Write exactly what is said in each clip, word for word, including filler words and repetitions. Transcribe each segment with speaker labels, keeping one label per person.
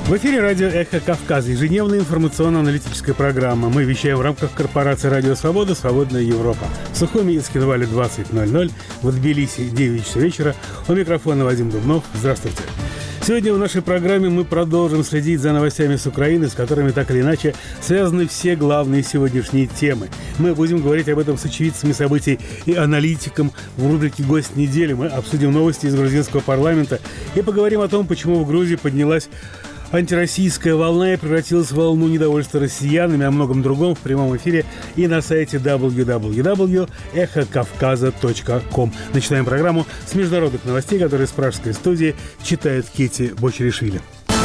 Speaker 1: В эфире радио «Эхо Кавказа», ежедневная информационно-аналитическая программа. Мы вещаем в рамках корпорации «Радио Свобода. Свободная Европа». В Сухом-Минске Вале двадцать ноль ноль, в Тбилиси девять часов вечера. У микрофона Вадим Дубнов. Здравствуйте. Сегодня в нашей программе мы продолжим следить за новостями с Украины, с которыми так или иначе связаны все главные сегодняшние темы. Мы будем говорить об этом с очевидцами событий и аналитиком. В рубрике «Гость недели» мы обсудим новости из грузинского парламента и поговорим о том, почему в Грузии поднялась антироссийская волна и превратилась в волну недовольства россиянами, о многом другом в прямом эфире и на сайте дабл ю дабл ю дабл ю точка эхо кавказа точка ком. Начинаем программу с международных новостей, которые с пражской студии читает Кити Бочеришвили.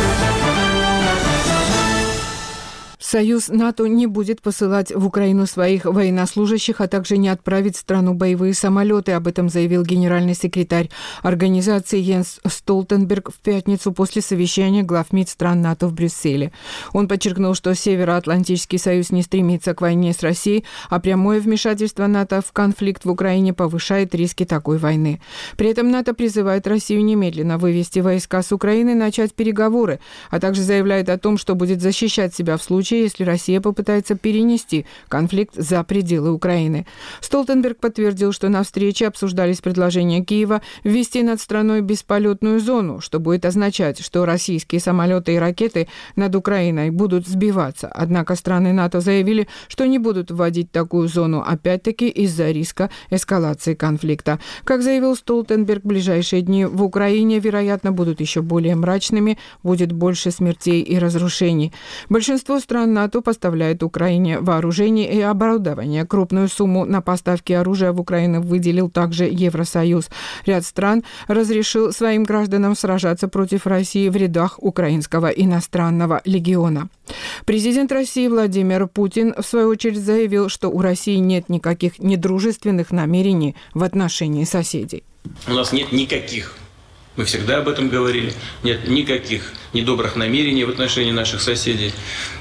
Speaker 2: Союз НАТО не будет посылать в Украину своих военнослужащих, а также не отправить в страну боевые самолеты. Об этом заявил генеральный секретарь организации Йенс Столтенберг в пятницу после совещания глав МИД стран НАТО в Брюсселе. Он подчеркнул, что Североатлантический союз не стремится к войне с Россией, а прямое вмешательство НАТО в конфликт в Украине повышает риски такой войны. При этом НАТО призывает Россию немедленно вывести войска с Украины и начать переговоры, а также заявляет о том, что будет защищать себя в случае, если Россия попытается перенести конфликт за пределы Украины. Столтенберг подтвердил, что на встрече обсуждались предложения Киева ввести над страной бесполетную зону, что будет означать, что российские самолеты и ракеты над Украиной будут сбиваться. Однако страны НАТО заявили, что не будут вводить такую зону, опять-таки из-за риска эскалации конфликта. Как заявил Столтенберг, ближайшие дни в Украине, вероятно, будут еще более мрачными, будет больше смертей и разрушений. Большинство стран НАТО поставляет Украине вооружение и оборудование. Крупную сумму на поставки оружия в Украину выделил также Евросоюз. Ряд стран разрешил своим гражданам сражаться против России в рядах украинского иностранного легиона. Президент России Владимир Путин, в свою очередь, заявил, что у России нет никаких недружественных намерений в отношении соседей.
Speaker 3: У нас нет никаких. Мы всегда об этом говорили. Нет никаких недобрых намерений в отношении наших соседей.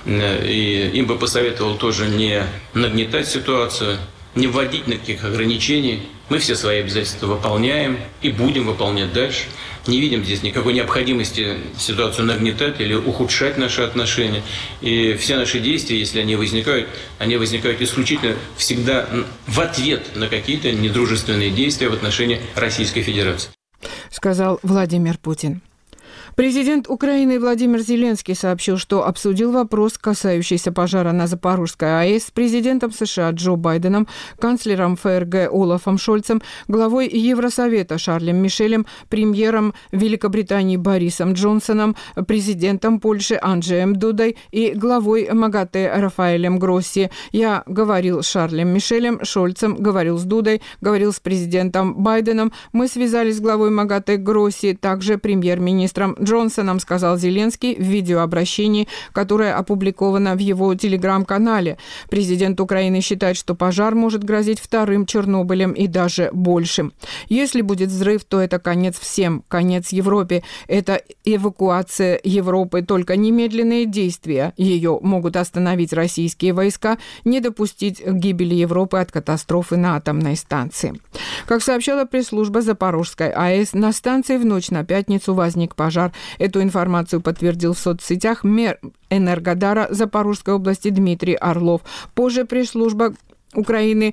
Speaker 3: И им бы посоветовал тоже не нагнетать ситуацию, не вводить никаких ограничений. Мы все свои обязательства выполняем и будем выполнять дальше. Не видим здесь никакой необходимости ситуацию нагнетать или ухудшать наши отношения. И все наши действия, если они возникают, они возникают исключительно всегда в ответ на какие-то недружественные действия в отношении Российской Федерации,
Speaker 2: сказал Владимир Путин. Президент Украины Владимир Зеленский сообщил, что обсудил вопрос, касающийся пожара на Запорожской АЭС, с президентом США Джо Байденом, канцлером ФРГ Олафом Шольцем, главой Евросовета Шарлем Мишелем, премьером Великобритании Борисом Джонсоном, президентом Польши Анджеем Дудой и главой МАГАТЭ Рафаэлем Гросси. Я говорил с Шарлем Мишелем, Шольцем, говорил с Дудой, говорил с президентом Байденом. Мы связались с главой МАГАТЭ Гросси, также премьер-министром Джонсоном, сказал Зеленский в видеообращении, которое опубликовано в его телеграм-канале. Президент Украины считает, что пожар может грозить вторым Чернобылем и даже большим. Если будет взрыв, то это конец всем, конец Европе. Это эвакуация Европы, только немедленные действия ее могут остановить российские войска, не допустить гибели Европы от катастрофы на атомной станции. Как сообщала пресс-служба Запорожской АЭС, на станции в ночь на пятницу возник пожар. Эту информацию подтвердил в соцсетях мэр Энергодара Запорожской области Дмитрий Орлов. Позже пресс-служба Украины,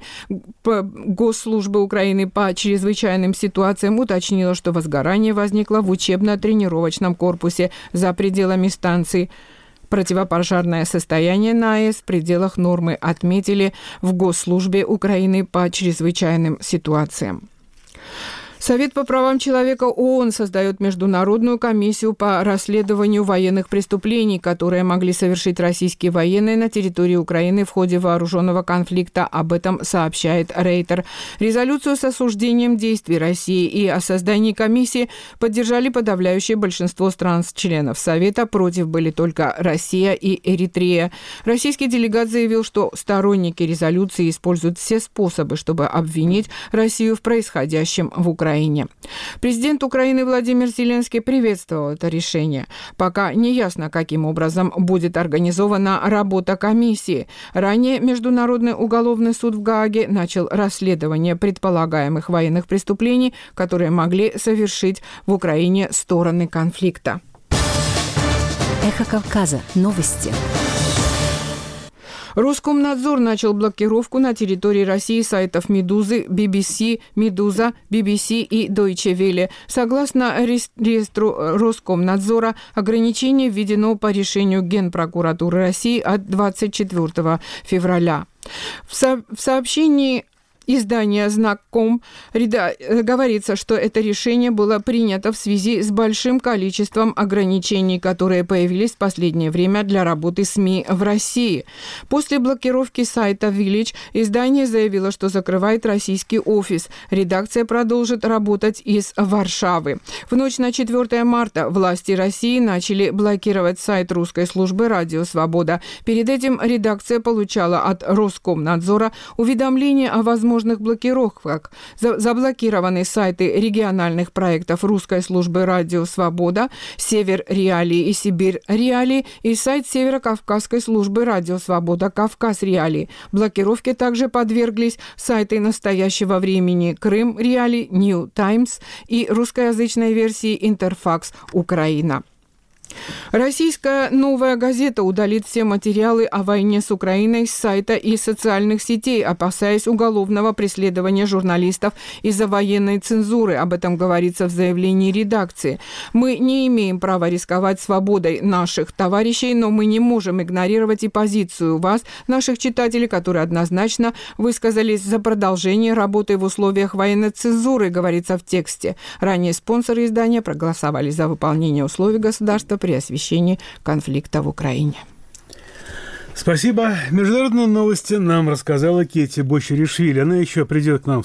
Speaker 2: Госслужбы Украины по чрезвычайным ситуациям уточнила, что возгорание возникло в учебно-тренировочном корпусе за пределами станции. Противопожарное состояние на АЭС в пределах нормы, отметили в Госслужбе Украины по чрезвычайным ситуациям. Совет по правам человека ООН создает международную комиссию по расследованию военных преступлений, которые могли совершить российские военные на территории Украины в ходе вооруженного конфликта. Об этом сообщает Рейтер. Резолюцию с осуждением действий России и о создании комиссии поддержали подавляющее большинство стран-членов Совета. Против были только Россия и Эритрея. Российский делегат заявил, что сторонники резолюции используют все способы, чтобы обвинить Россию в происходящем в Украине. Президент Украины Владимир Зеленский приветствовал это решение. Пока не ясно, каким образом будет организована работа комиссии. Ранее Международный уголовный суд в Гааге начал расследование предполагаемых военных преступлений, которые могли совершить в Украине стороны конфликта.
Speaker 4: Эхо Кавказа. Новости.
Speaker 2: Роскомнадзор начал блокировку на территории России сайтов «Медузы», би би си, «Медуза», би би си и Deutsche Welle. Согласно реестру Роскомнадзора, ограничение введено по решению Генпрокуратуры России от двадцать четвёртого февраля. В, со- в сообщении издания «Знак.ком» говорится, что это решение было принято в связи с большим количеством ограничений, которые появились в последнее время для работы СМИ в России. После блокировки сайта Village издание заявило, что закрывает российский офис. Редакция продолжит работать из Варшавы. В ночь на четвёртое марта власти России начали блокировать сайт русской службы «Радио Свобода». Перед этим редакция получала от Роскомнадзора уведомление о возможности блокировках. Заблокированы сайты региональных проектов русской службы «Радио Свобода», «Север Реалии» и «Сибирь Реалии» и сайт Северо-Кавказской службы «Радио Свобода» «Кавказ Реалии». Блокировке также подверглись сайты настоящего времени «Крым Реалии», «Нью Таймс» и русскоязычной версии «Интерфакс Украина». Российская «Новая газета» удалит все материалы о войне с Украиной с сайта и социальных сетей, опасаясь уголовного преследования журналистов из-за военной цензуры. Об этом говорится в заявлении редакции. «Мы не имеем права рисковать свободой наших товарищей, но мы не можем игнорировать и позицию вас, наших читателей, которые однозначно высказались за продолжение работы в условиях военной цензуры», говорится в тексте. Ранее спонсоры издания проголосовали за выполнение условий государства при освещении конфликта в Украине.
Speaker 1: Спасибо. Международные новости нам рассказала Кетти Бочеришвили. Она еще придет к нам